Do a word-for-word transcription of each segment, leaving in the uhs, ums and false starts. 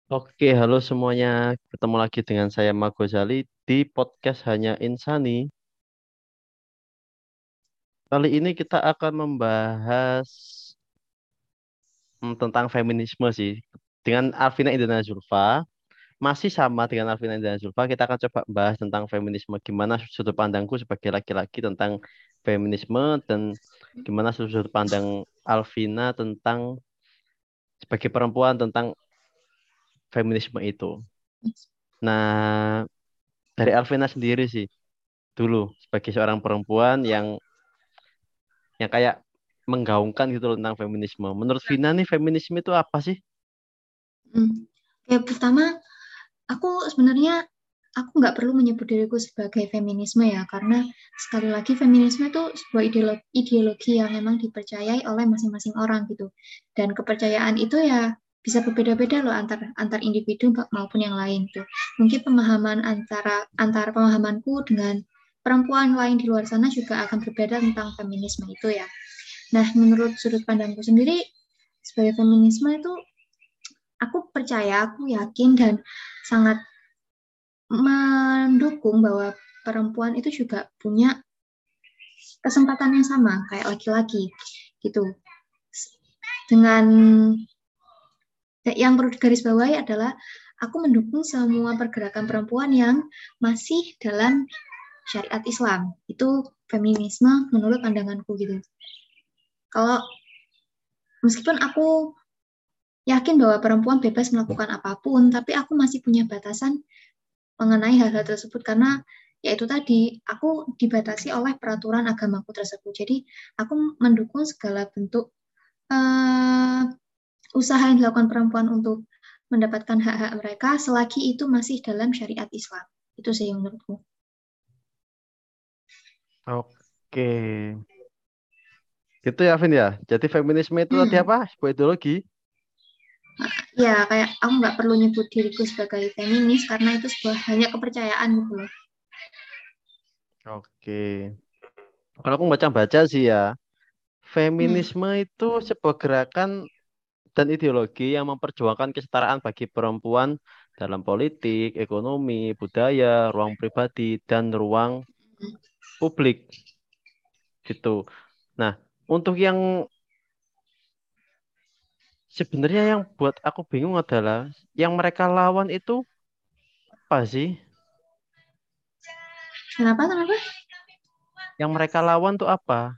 Oke, halo semuanya. Ketemu lagi dengan saya Mago Ghazali di podcast Hanya Insani. Kali ini kita akan membahas hmm, tentang feminisme sih. Dengan Arvina Indra Zulfa, masih sama dengan Arvina Indra Zulfa, kita akan coba bahas tentang feminisme. Gimana sudut pandangku sebagai laki-laki tentang feminisme dan gimana sudut pandang Alvina tentang sebagai perempuan tentang feminisme itu. Nah, dari Alvina sendiri sih, dulu sebagai seorang perempuan yang yang kayak menggaungkan gitu loh tentang feminisme. Menurut Vina nih feminisme itu apa sih? Hmm. Ya, pertama, aku sebenarnya aku nggak perlu menyebut diriku sebagai feminisme ya, karena sekali lagi feminisme itu sebuah ideologi, ideologi yang memang dipercayai oleh masing-masing orang gitu. Dan kepercayaan itu ya bisa berbeda-beda loh antar antar individu maupun yang lain tuh. Mungkin pemahaman antara antara pemahamanku dengan perempuan lain di luar sana juga akan berbeda tentang feminisme itu ya. Nah, menurut sudut pandangku sendiri sebagai feminisme itu aku percaya, aku yakin dan sangat mendukung bahwa perempuan itu juga punya kesempatan yang sama kayak laki-laki gitu. Dengan yang perlu digarisbawahi adalah aku mendukung semua pergerakan perempuan yang masih dalam syariat Islam. Itu feminisme menurut pandanganku gitu. Kalau meskipun aku yakin bahwa perempuan bebas melakukan apapun, tapi aku masih punya batasan mengenai hal-hal tersebut karena yaitu tadi aku dibatasi oleh peraturan agamaku tersebut. Jadi aku mendukung segala bentuk uh, usaha yang dilakukan perempuan untuk mendapatkan hak-hak mereka selagi itu masih dalam syariat Islam. Itu sih menurutku. Oke, gitu ya Vin ya. Jadi feminisme itu tadi Hmm. apa? Sebuah ideologi. Ya, kayak aku nggak perlu nyebut diriku sebagai feminis karena itu sebuah hanya kepercayaan gitu loh. Oke. Kalau aku baca-baca sih ya, Hmm. feminisme itu sebuah gerakan dan ideologi yang memperjuangkan kesetaraan bagi perempuan dalam politik, ekonomi, budaya, ruang pribadi, dan ruang publik gitu. Nah, untuk yang sebenarnya yang buat aku bingung adalah yang mereka lawan itu apa sih? Kenapa? Kenapa? Yang mereka lawan tuh apa?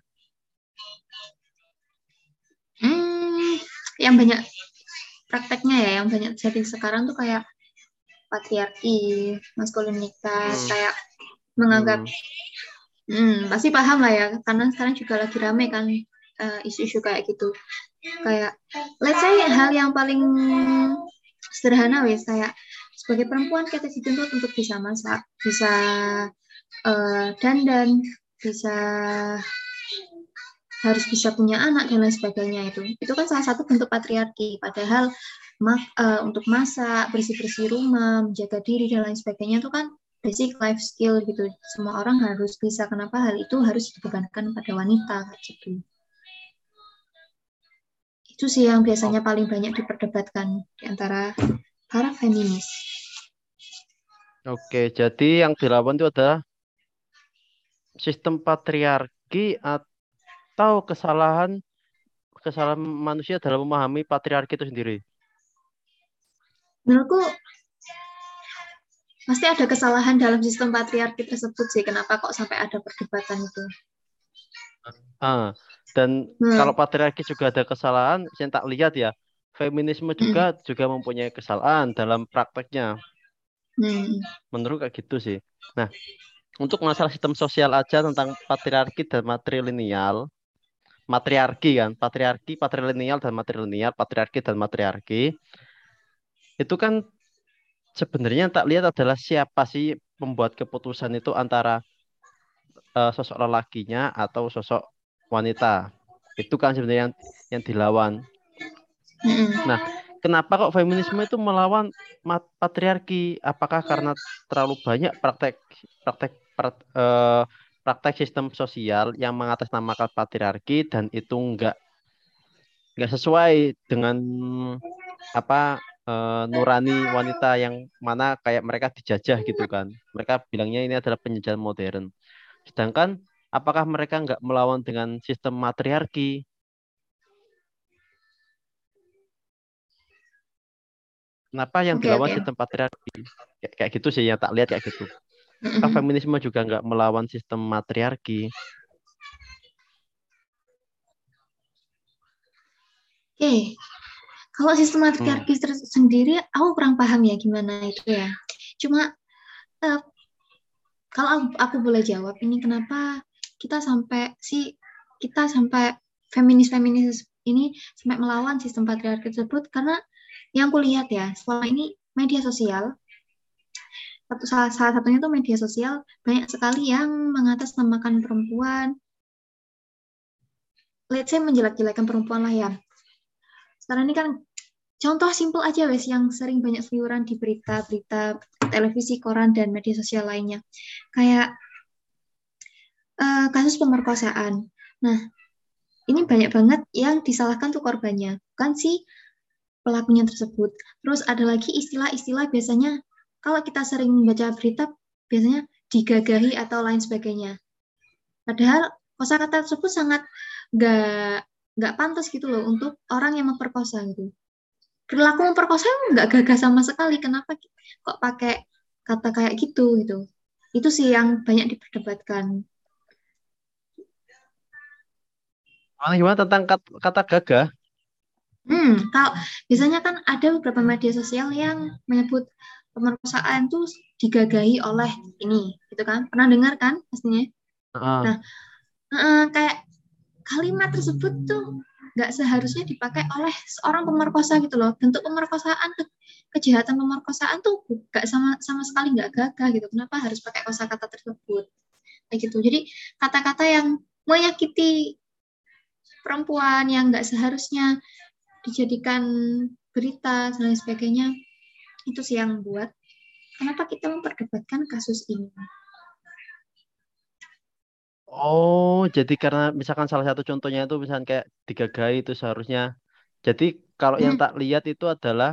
Hmm, yang banyak prakteknya ya, yang banyak jadi sekarang tuh kayak patriarki, maskulinitas, Hmm, kayak menganggap, hmm, hmm, pasti paham lah ya, karena sekarang juga lagi rame kan eh, isu-isu kayak gitu. Kayak, let's say hal yang paling sederhana wes, kayak sebagai perempuan kita dituntut untuk bisa masak, bisa eh, dandan, bisa harus bisa punya anak dan lain sebagainya itu. Itu kan salah satu bentuk patriarki. Padahal mak, uh, untuk masak, bersih-bersih rumah, menjaga diri dan lain sebagainya itu kan basic life skill gitu. Semua orang harus bisa. Kenapa hal itu harus dibebankan pada wanita gitu. Itu sih yang biasanya o- paling banyak diperdebatkan di antara para feminis. oke. Jadi yang dilawan itu adalah sistem patriarki atau kesalahan kesalahan manusia dalam memahami patriarki itu sendiri. Menurutku pasti ada kesalahan dalam sistem patriarki tersebut sih. Kenapa kok sampai ada perdebatan itu? Ah, dan kalau Hmm. patriarki juga ada kesalahan, saya tak lihat ya, feminisme juga Hmm. juga mempunyai kesalahan dalam prakteknya. Hmm. Menurut kayak gitu sih. Nah, untuk masalah sistem sosial aja tentang patriarki dan matrilineal, matriarki kan, patriarki, patrilineal dan matrilineal, patriarki dan matriarki, itu kan sebenarnya yang tak lihat adalah siapa sih pembuat keputusan itu antara eh, sosok lelakinya atau sosok wanita. Itu kan sebenarnya yang, yang dilawan. Nah, Hmm. kenapa kok feminisme itu melawan mat- patriarki? Apakah karena terlalu banyak praktek praktek prak- eh, praktek sistem sosial yang mengatasnamakan patriarki dan itu enggak enggak sesuai dengan apa? eh, nurani wanita yang mana kayak mereka dijajah gitu kan. Mereka bilangnya ini adalah penjajahan modern. Sedangkan apakah mereka nggak melawan dengan sistem matriarki? Kenapa yang Oke, dilawan oke. sistem patriarki? Kayak, kayak gitu sih yang tak lihat kayak gitu. Apakah Mm-mm. feminisme juga nggak melawan sistem matriarki? Oke, kalau sistem Hmm. matriarki ter- sendiri, aku kurang paham ya gimana itu ya. Cuma eh, kalau aku, aku boleh jawab ini kenapa kita sampai si kita sampai feminis-feminis ini sampai melawan sistem patriarki tersebut karena yang aku lihat ya selama ini media sosial satu salah, salah satunya tuh media sosial banyak sekali yang mengatasnamakan perempuan, let's say menjelek-jelekan perempuan lah ya. Sekarang ini kan contoh simpel aja wes yang sering banyak seliweran di berita-berita televisi, koran dan media sosial lainnya. Kayak eh, kasus pemerkosaan. Nah, ini banyak banget yang disalahkan tuh korbannya, bukan si pelakunya tersebut. Terus ada lagi istilah-istilah biasanya kalau kita sering baca berita biasanya digagahi atau lain sebagainya. Padahal kosakata tersebut sangat nggak nggak pantas gitu loh untuk orang yang memperkosa gitu. Perilaku memperkosa nggak gagah sama sekali. Kenapa kok pakai kata kayak gitu gitu? Itu sih yang banyak diperdebatkan. Gimana, gimana tentang kata, kata gagah? Hmm, kalau biasanya kan ada beberapa media sosial yang menyebut pemerkosaan tuh digagahi oleh ini, gitu kan? Pernah dengar kan pastinya? Heeh. Nah, eh, kayak kalimat tersebut tuh nggak seharusnya dipakai oleh seorang pemerkosa gitu loh. Bentuk pemerkosaan, ke- kejahatan pemerkosaan tuh nggak sama sama sekali nggak gagah gitu. Kenapa harus pakai kosakata tersebut? Kayak gitu. Jadi kata-kata yang menyakiti perempuan yang nggak seharusnya dijadikan berita dan lain sebagainya itu sih yang buat kenapa kita memperdebatkan kasus ini. Oh, jadi karena misalkan salah satu contohnya itu misalkan kayak digagahi itu seharusnya. Jadi kalau yang Hmm, tak lihat itu adalah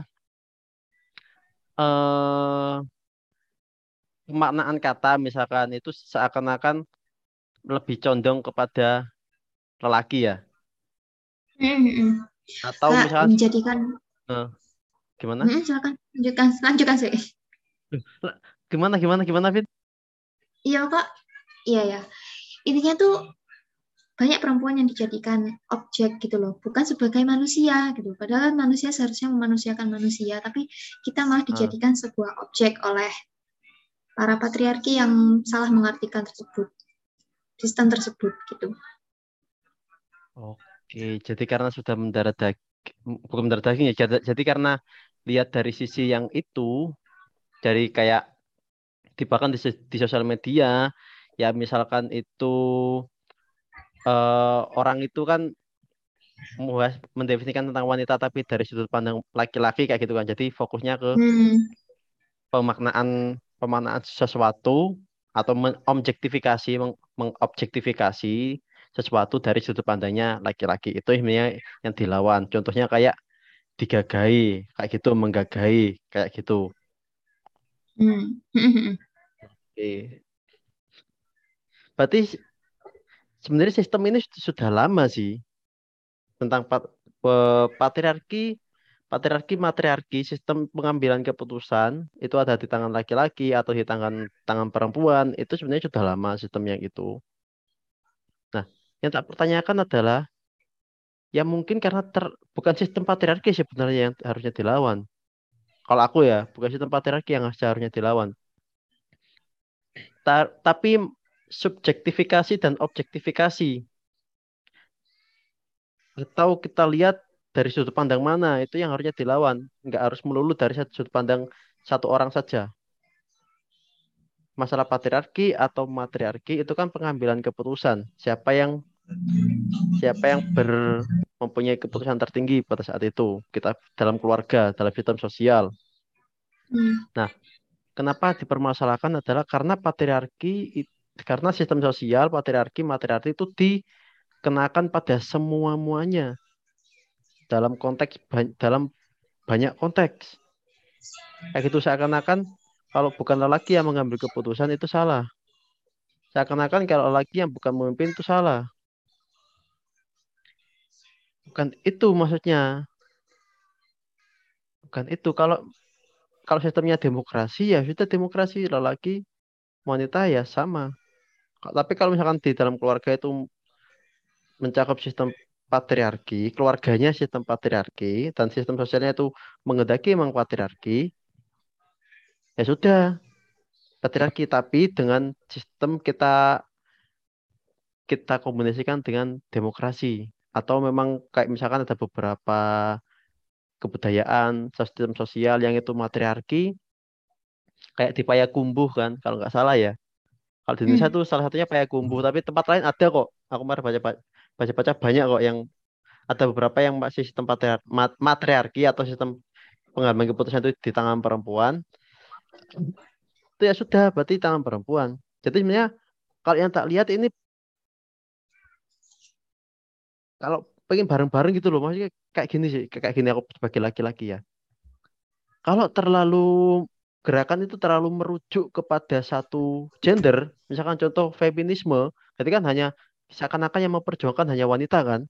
eh pemaknaan kata misalkan itu seakan-akan lebih condong kepada lelaki ya. hmm, hmm, hmm. Atau Kayak misalkan menjadikan eh, gimana? hmm, silakan lanjutkan lanjutkan sih. Lah, Gimana gimana gimana Fit? Iya kok, iya ya. Intinya tuh banyak perempuan yang dijadikan objek gitu loh, bukan sebagai manusia gitu. Padahal manusia seharusnya memanusiakan manusia, tapi kita malah Ah, dijadikan sebuah objek oleh para patriarki yang salah mengartikan tersebut, sistem tersebut gitu. oke, jadi karena sudah mendarah daging, bukan mendarah daging ya. Jadi, jadi karena lihat dari sisi yang itu, dari kayak di bahkan di, di sosial media, ya misalkan itu eh, orang itu kan membahas mendefinisikan tentang wanita tapi dari sudut pandang laki-laki kayak gitu kan. Jadi fokusnya ke Hmm, pemaknaan pemaknaan sesuatu atau mengobjektifikasi meng, mengobjektifikasi sesuatu dari sudut pandangnya laki-laki itu sebenarnya yang dilawan. Contohnya kayak digagahi, kayak gitu, menggagahi, kayak gitu. hmm. Oke. Berarti sebenarnya sistem ini sudah lama sih tentang pat- pe- patriarki, patriarki, matriarki, sistem pengambilan keputusan itu ada di tangan laki-laki atau di tangan tangan perempuan itu sebenarnya sudah lama sistem yang itu. Nah, yang tak pertanyakan adalah ya mungkin karena ter, bukan sistem patriarki sebenarnya yang harusnya dilawan. Kalau aku ya, bukan sistem patriarki yang seharusnya dilawan. Ta- tapi subjektifikasi dan objektifikasi. Atau kita lihat dari sudut pandang mana itu yang harusnya dilawan. Nggak harus melulu dari satu sudut pandang satu orang saja. Masalah patriarki atau matriarki itu kan pengambilan keputusan. Siapa yang siapa yang ber mempunyai keputusan tertinggi pada saat itu. Kita dalam keluarga, dalam sistem sosial. Hmm, Nah, kenapa dipermasalahkan adalah karena patriarki it- karena sistem sosial patriarki matriarki itu dikenakan pada semua muanya dalam konteks ba- dalam banyak konteks. Kayak gitu seakan-akan kalau bukan lelaki yang mengambil keputusan itu salah. Seakan-akan kalau lelaki yang bukan memimpin itu salah. Bukan itu maksudnya. Bukan itu. Kalau kalau sistemnya demokrasi ya sudah demokrasi lelaki wanita ya sama. Tapi kalau misalkan di dalam keluarga itu mencakup sistem patriarki, keluarganya sistem patriarki dan sistem sosialnya itu menghendaki memang patriarki, ya sudah patriarki tapi dengan sistem kita kita kombinasikan dengan demokrasi atau memang kayak misalkan ada beberapa kebudayaan sistem sosial yang itu matriarki kayak di Payakumbuh kan kalau nggak salah ya. Kalau di Indonesia Hmm. tuh salah satunya Payakumbuh tapi tempat lain ada kok. Aku kemarin baca baca baca banyak kok yang ada beberapa yang masih sistem patriar- mat- matriarki atau sistem pengambilan keputusan itu di tangan perempuan. Itu ya sudah berarti di tangan perempuan. Jadi sebenarnya kalau yang tak lihat ini kalau pengen bareng-bareng gitu loh maksudnya kayak gini sih kayak gini aku sebagai laki-laki ya. Kalau terlalu gerakan itu terlalu merujuk kepada satu gender, misalkan contoh feminisme, jadi kan hanya seakan-akan yang memperjuangkan hanya wanita kan.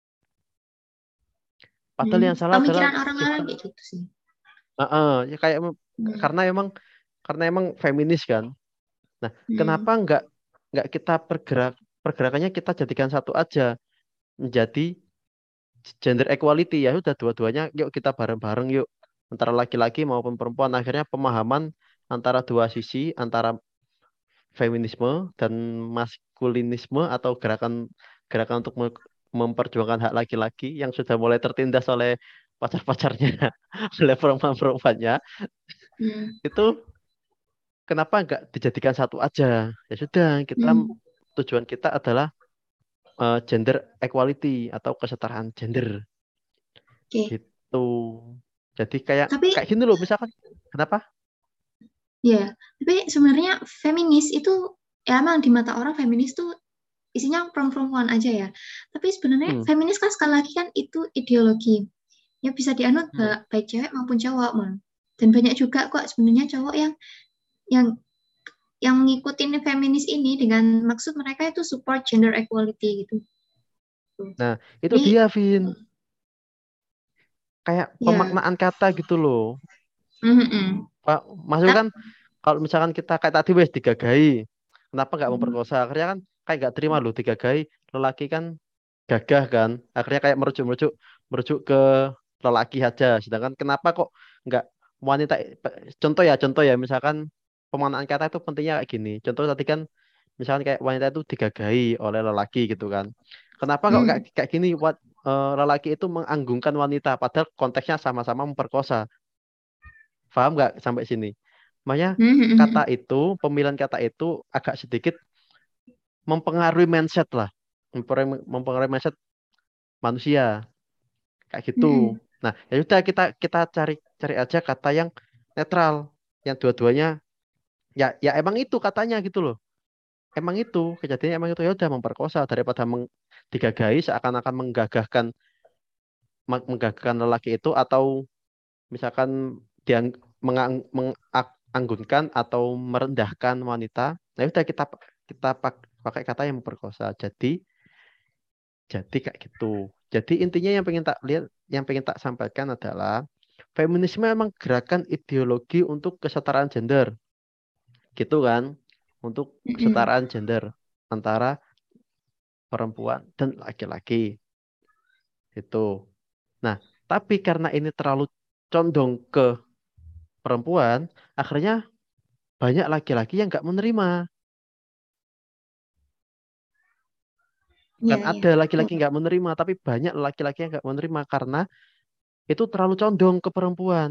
Padahal Hmm. yang salah adalah Pemikiran orang-orang sistem. kayak gitu sih. Heeh, ya kayak em- Hmm. karena emang karena emang feminis kan. Nah, Hmm. kenapa nggak nggak kita pergerak pergerakannya kita jadikan satu aja menjadi gender equality ya sudah dua-duanya yuk kita bareng-bareng yuk antara laki-laki maupun perempuan akhirnya pemahaman antara dua sisi antara feminisme dan maskulinisme atau gerakan gerakan untuk me- memperjuangkan hak laki-laki yang sudah mulai tertindas oleh pacar-pacarnya oleh perempuan-perempuannya Hmm. itu kenapa nggak dijadikan satu aja ya sudah kita Hmm. tujuan kita adalah eh, gender equality atau kesetaraan gender Oke. gitu jadi kayak Tapi kayak gini loh misalkan kenapa. ya, tapi sebenarnya feminis itu ya emang di mata orang feminis tuh isinya perempuan aja ya. Tapi sebenarnya Hmm, feminis kan sekali lagi kan itu ideologi yang bisa dianut hmm. ba- baik cewek maupun cowok, Mal. Dan banyak juga kok sebenarnya cowok yang yang yang ngikutin feminis ini dengan maksud mereka itu support gender equality gitu. Nah itu Jadi dia Vin kayak ya, pemaknaan kata gitu loh. mm-mm. Pak, maksudnya Tap- kan kalau misalkan kita kayak tadi wes digagahi, kenapa nggak memperkosa? Akhirnya kan kayak nggak terima loh digagahi, lelaki kan gagah kan, akhirnya kayak merujuk-merujuk merujuk ke lelaki aja. Sedangkan kenapa kok nggak wanita? Contoh ya, contoh ya, misalkan pemaknaan kata itu pentingnya kayak gini. Contoh tadi kan, misalkan kayak wanita itu digagahi oleh lelaki gitu kan. Kenapa kok kayak mm, kayak gini? What, eh, lelaki itu menganggungkan wanita, padahal konteksnya sama-sama memperkosa. Paham nggak sampai sini? Makanya kata mm-mm. itu, pemilihan kata itu agak sedikit mempengaruhi mindset lah. Mempengaruhi, mempengaruhi mindset manusia. Kayak gitu. Mm-mm. Nah, ya sudah kita kita cari cari aja kata yang netral, yang dua-duanya ya ya emang itu katanya gitu loh. Emang itu kejadiannya emang itu ya udah memperkosa daripada meng, digagahi seakan-akan menggagahkan meng- menggagahkan lelaki itu atau misalkan dia mengang- menganggunkan atau merendahkan wanita. Nah, udah kita kita pak- pakai kata yang memperkosa. Jadi jadi kayak gitu. Jadi intinya yang pengen tak lihat, yang pengen tak sampaikan adalah feminisme memang gerakan ideologi untuk kesetaraan gender, gitu kan? Untuk Mm-mm. kesetaraan gender antara perempuan dan laki-laki, itu. Nah, tapi karena ini terlalu condong ke perempuan, akhirnya banyak laki-laki yang nggak menerima. Bukan Ya, ya, ada betul. laki-laki nggak menerima, tapi banyak laki-laki yang nggak menerima karena itu terlalu condong ke perempuan.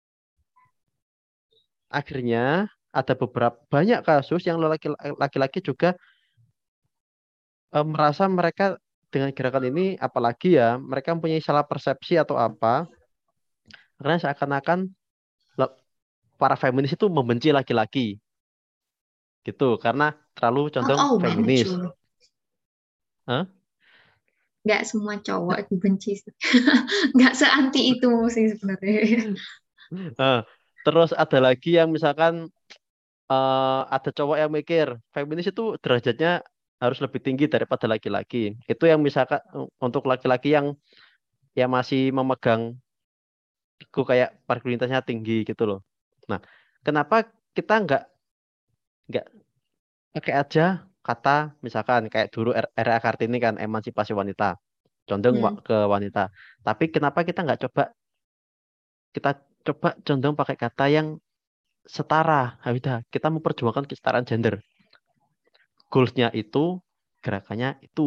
Akhirnya ada beberapa banyak kasus yang laki- laki-laki juga eh, merasa mereka dengan gerakan ini, apalagi ya, mereka mempunyai salah persepsi atau apa, karena seakan-akan le- para feminis itu membenci laki-laki, gitu, karena terlalu Oh, condong oh, feminis. muncul. Hah? Nggak semua cowok dibenci sih. Nggak seanti itu sih sebenarnya. Eh, Terus ada lagi yang misalkan eh, ada cowok yang mikir feminis itu derajatnya harus lebih tinggi daripada laki-laki. Itu yang misalkan eh, untuk laki-laki yang yang masih memegang ego kayak maskulinitasnya tinggi gitu loh. Nah, kenapa kita nggak nggak pakai aja kata misalkan kayak dulu R- R A Kartini kan emansipasi wanita, condong wa- Hmm. ke wanita. Tapi kenapa kita nggak coba kita coba condong pakai kata yang setara. Nah, udah, kita memperjuangkan kesetaraan gender. Goals-nya itu, gerakannya itu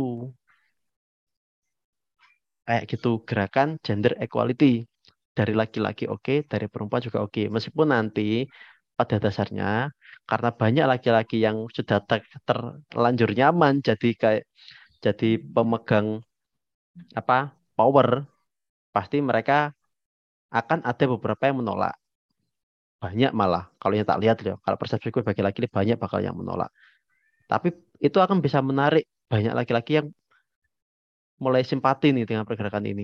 kayak gitu, gerakan gender equality. Dari laki-laki oke, dari perempuan juga oke. Meskipun nanti pada dasarnya karena banyak laki-laki yang sudah ter- terlanjur nyaman jadi kayak jadi pemegang apa power, pasti mereka akan ada beberapa yang menolak. Banyak malah kalau yang tak lihat loh, kalau persepsiku bagi laki-laki banyak bakal yang menolak. Tapi itu akan bisa menarik banyak laki-laki yang mulai simpati nih dengan pergerakan ini.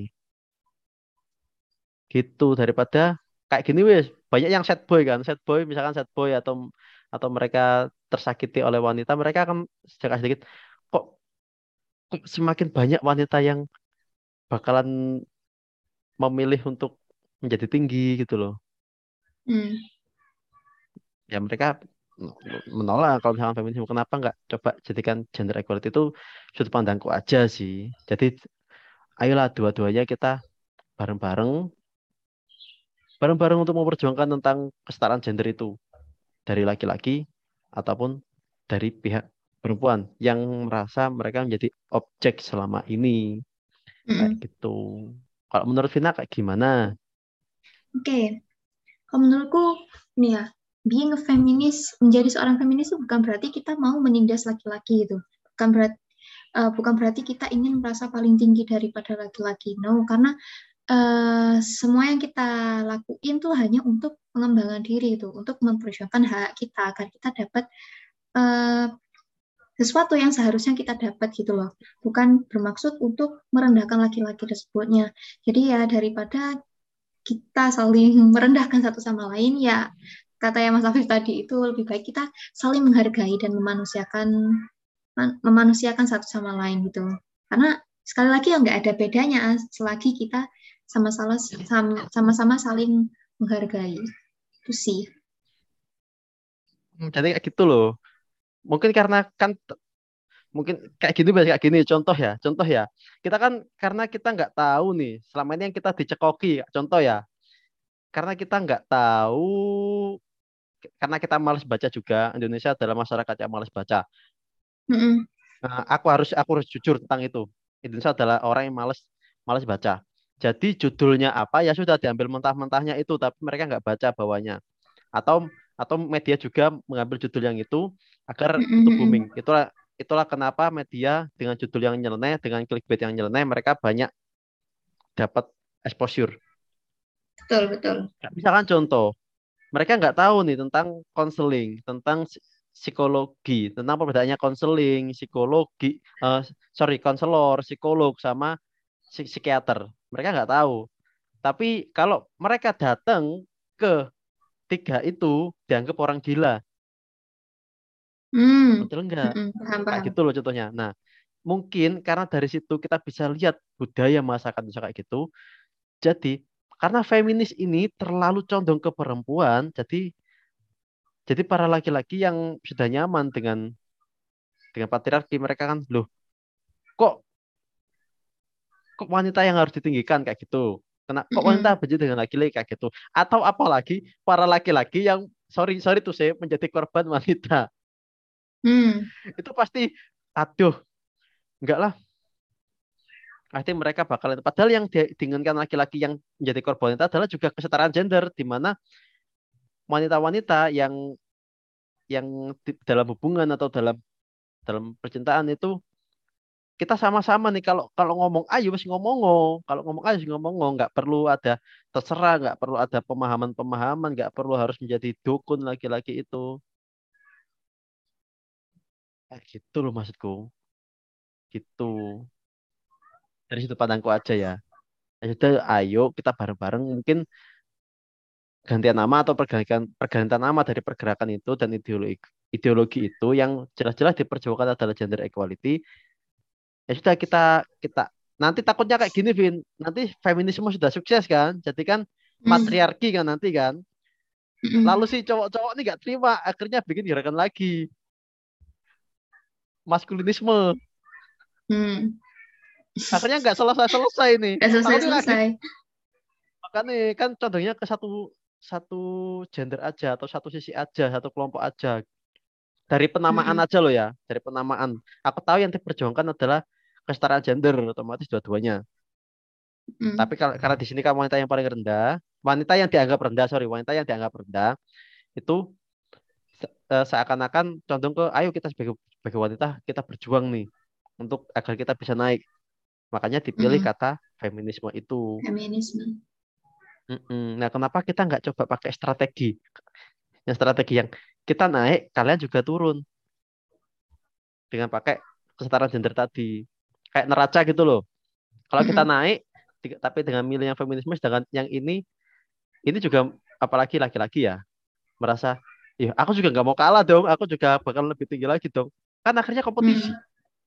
Gitu daripada kayak gini wes banyak yang sad boy kan, sad boy misalkan sad boy atau atau mereka tersakiti oleh wanita, mereka akan sedikit sedikit kok, kok semakin banyak wanita yang bakalan memilih untuk menjadi tinggi gitu loh. Hmm. Ya mereka menolak kalau misalkan feminisme, kenapa nggak coba jadikan gender equality itu sudut pandangku aja sih. Jadi ayolah dua-duanya kita bareng-bareng bareng-bareng untuk memperjuangkan tentang kesetaraan gender itu dari laki-laki ataupun dari pihak perempuan yang merasa mereka menjadi objek selama ini kayak Mm-mm. gitu. Kalau menurut Vina kayak gimana? Oke, kalau menurutku nih ya, being a feminist, menjadi seorang feminis itu bukan berarti kita mau menindas laki-laki gitu. Bukan berarti bukan berarti kita ingin merasa paling tinggi daripada laki-laki. No, karena eh, semua yang kita lakuin tuh hanya untuk pengembangan diri itu, untuk memperjuangkan hak kita agar kita dapat eh, sesuatu yang seharusnya kita dapat gitu loh. Bukan bermaksud untuk merendahkan laki-laki tersebutnya. Jadi ya daripada kita saling merendahkan satu sama lain, ya kata yang Mas Afif tadi itu lebih baik kita saling menghargai dan memanusiakan memanusiakan satu sama lain gitu. Karena sekali lagi ya nggak ada bedanya selagi kita sama-sama sama-sama saling menghargai. Itu sih. Hmm, Jadi kayak gitu loh. Mungkin karena kan t- mungkin kayak gini Mas, kayak gini contoh ya, contoh ya. Kita kan karena kita nggak tahu nih selama ini yang kita dicekoki, contoh ya. Karena kita nggak tahu, karena kita malas baca juga. Indonesia adalah masyarakat yang malas baca. Mm-mm. Nah, aku harus aku harus jujur tentang itu. Indonesia adalah orang yang malas malas baca. Jadi judulnya apa ya sudah diambil mentah-mentahnya itu, tapi mereka nggak baca bawahnya. Atau atau media juga mengambil judul yang itu agar itu booming. Mm-mm. Itulah itulah kenapa media dengan judul yang nyeleneh, dengan clickbait yang nyeleneh, mereka banyak dapat exposure. Betul, betul. Misalkan contoh, mereka nggak tahu nih tentang konseling, tentang psi- psikologi, tentang perbedaannya konseling, psikologi, eh, sorry, konselor, psikolog, sama psi- psikiater. Mereka nggak tahu. Tapi kalau mereka datang ke tiga itu, dianggap orang gila. Hmm. Betul nggak? Mm-mm. Paham, Kayak paham. gitu loh contohnya. Nah, mungkin karena dari situ kita bisa lihat budaya masyarakat bisa kayak gitu. Jadi, karena feminis ini terlalu condong ke perempuan, jadi jadi para laki-laki yang sudah nyaman dengan dengan patriarki, mereka kan loh kok kok wanita yang harus ditinggikan kayak gitu. Kena, kok wanita Mm-mm. benci dengan laki-laki kayak gitu. Atau apalagi para laki-laki yang sorry sorry tuh saya menjadi korban wanita. Hmm. Itu pasti aduh, enggak lah. Pasti mereka bakal itu. Padahal yang di- diinginkan laki-laki yang menjadi korban wanita adalah juga kesetaraan gender, di mana wanita-wanita yang yang di- dalam hubungan atau dalam dalam percintaan itu kita sama-sama nih kalau kalau ngomong ayo wis ngomong kalau ngomong ayo wis ngomong nggak perlu ada terserah, nggak perlu ada pemahaman-pemahaman, nggak perlu harus menjadi dukun laki-laki itu. Kayak gitu loh maksudku, gitu. Dari situ pandangku aja ya. Ya sudah, ayo kita bareng-bareng mungkin gantian nama atau pergantian pergantian nama dari pergerakan itu dan ideologi ideologi itu yang jelas-jelas diperjuangkan adalah gender equality, ya sudah kita kita nanti takutnya kayak gini, Vin. Nanti feminisme sudah sukses kan, jadi kan Hmm. patriarki kan nanti kan. Lalu Mm-mm. si cowok-cowok ini nggak terima, akhirnya bikin gerakan lagi maskulinisme. Hmm. Akhirnya nggak selesai-selesai nih. Gak Aku nih lagi selesai-selesai. makanya kan contohnya ke satu satu gender aja atau satu sisi aja, satu kelompok aja. Dari penamaan Mm-mm. aja loh ya, dari penamaan. Aku tahu yang diperjuangkan adalah kesetaraan gender, otomatis dua-duanya. Tapi Mm. kalau karena di sini kan wanita yang paling rendah, wanita yang dianggap rendah, sorry, wanita yang dianggap rendah itu se- eh, seakan-akan condong ke, ayo kita sebagai sebagai wanita kita berjuang nih untuk agar kita bisa naik. Makanya dipilih Mm-mm. kata feminisme itu. Feminisme. Mm-mm. Nah, kenapa kita nggak coba pakai strategi? Yang strategi yang kita naik, kalian juga turun dengan pakai kesetaraan gender tadi. Kayak neraca gitu loh. Kalau kita Mm-mm. naik, di- tapi dengan milih yang feminisme, sedangkan yang ini, ini juga apalagi laki-laki ya, merasa, ya aku juga nggak mau kalah dong, aku juga bakal lebih tinggi lagi dong. Kan akhirnya kompetisi. Mm.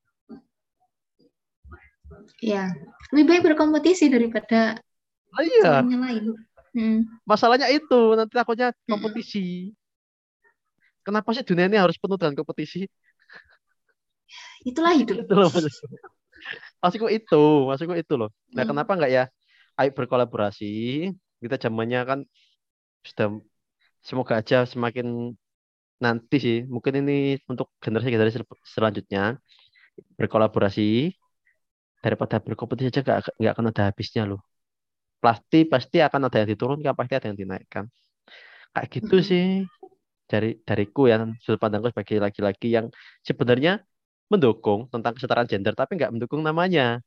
Ya, lebih baik berkompetisi daripada Oh iya, saling nyalain. Mm. masalahnya itu nanti takutnya Mm-mm. kompetisi. Kenapa sih dunia ini harus penuh dengan kompetisi? Itulah hidup. Itu loh maksudku. Maksudku itu, maksudku itu loh. Nah, Mm. kenapa nggak ya? Ayo berkolaborasi. Kita zamannya kan sudah, semoga aja semakin nanti sih. Mungkin ini untuk generasi-generasi sel- selanjutnya berkolaborasi daripada berkompetisi aja nggak nggak akan ada habisnya loh. Pasti pasti akan ada yang diturunkan, pasti ada yang dinaikkan. Kayak gitu Mm-mm. sih dari dariku ya, sudut pandangku sebagai laki-laki yang sebenarnya mendukung tentang kesetaraan gender tapi nggak mendukung namanya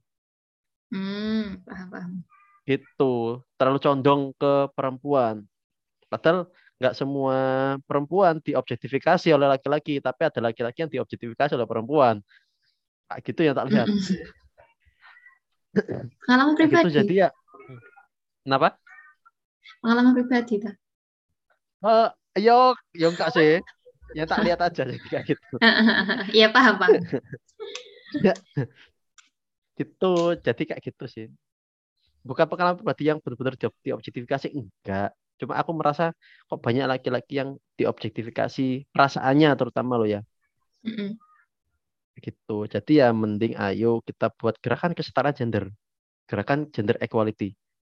Hmm, paham, paham. gitu, terlalu condong ke perempuan, padahal nggak semua perempuan diobjektifikasi oleh laki-laki tapi ada laki-laki yang diobjektifikasi oleh perempuan, kayak gitu yang tak lihat. Mm-mm. Pengalaman Kayak gitu pribadi. jadi ya, kenapa? Pengalaman pribadi, ta. Eh, yo yo enggak sih, yang tak lihat aja jadi kayak gitu. Iya, paham, paham. Ya gitu, jadi kayak gitu sih, bukan pengalaman pribadi yang benar-benar di, diobjektifikasi, enggak, cuma aku merasa kok banyak laki-laki yang diobjektifikasi perasaannya terutama loh ya, Mm-mm. gitu. Jadi ya mending ayo kita buat gerakan kesetaraan gender, gerakan gender equality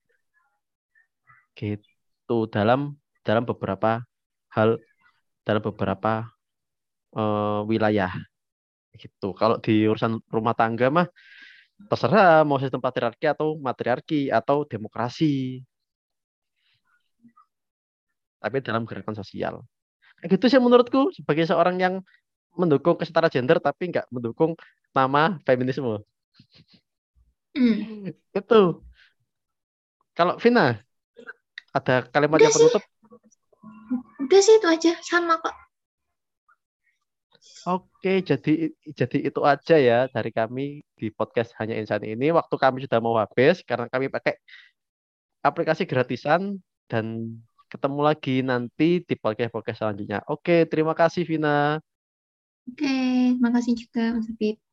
gitu, dalam dalam beberapa hal, dalam beberapa eh, wilayah gitu. Kalau di urusan rumah tangga mah terserah mau sistem patriarki atau matriarki atau demokrasi, tapi dalam gerakan sosial. Kayak gitu sih menurutku sebagai seorang yang mendukung kesetaraan gender tapi nggak mendukung nama feminisme. Mm. Itu. Kalau Vina ada kalimat Udah yang sih, penutup? udah sih itu aja. Sama kok. Oke, jadi jadi itu aja ya dari kami di podcast Hanya Insan ini. Waktu kami sudah mau habis karena kami pakai aplikasi gratisan dan ketemu lagi nanti di podcast-podcast selanjutnya. Oke, terima kasih Vina. Oke, makasih juga, Mas Fit.